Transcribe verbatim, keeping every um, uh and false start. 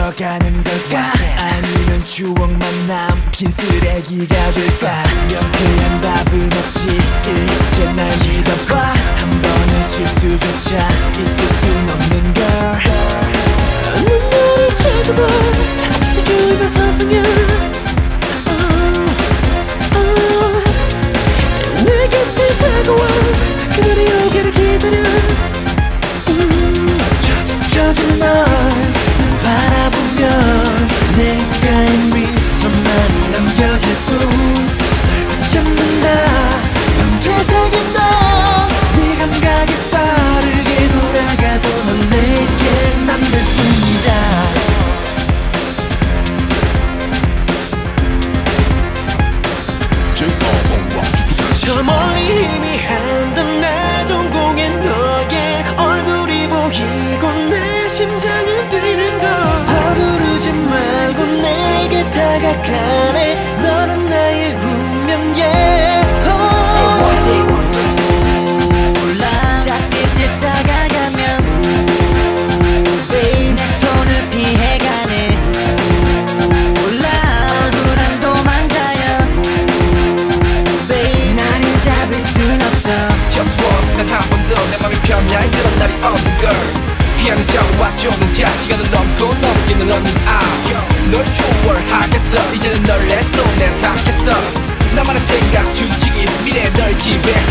멈춰가는 걸까? 아니면 추억만 남긴 쓰레기가 될까? 명쾌한 답은 없지 이제 날 믿어봐. 한 번의 실수조차 있을 순 없는 걸. 눈물을 찾아봐 다시 또 주위에 서서면 내 곁에 다가와 그날이 오기를 기다려. 음, 젖은 널 바라보면 내가의 미소만 남겨질 뿐. 널 붙잡는다 밤새새긴 너네 감각이 빠르게 돌아가도 넌 내겐 안 될 뿐이다. 저 멀리 희미한 날 동공에 너의 얼굴이 보이고 내 심장이 뛰는 걸. 서두르지 말고 내게 다가가네. 너는 나의 운명이야. 올라 작게 다가가면 내 손을 피해가네. 올라 억울한 도망자야. 나를 잡을 순 없어. Just once 단 한 번 더 내 맘이 편해 그런 날이 없는 걸. 피하는 자와 쫓는 자 시간을 넘고 넘기는 running out. 널 추월하겠어 이제는 널 내 손에 닿겠어. 나만의 생각 주직이 미래에 널 지배해.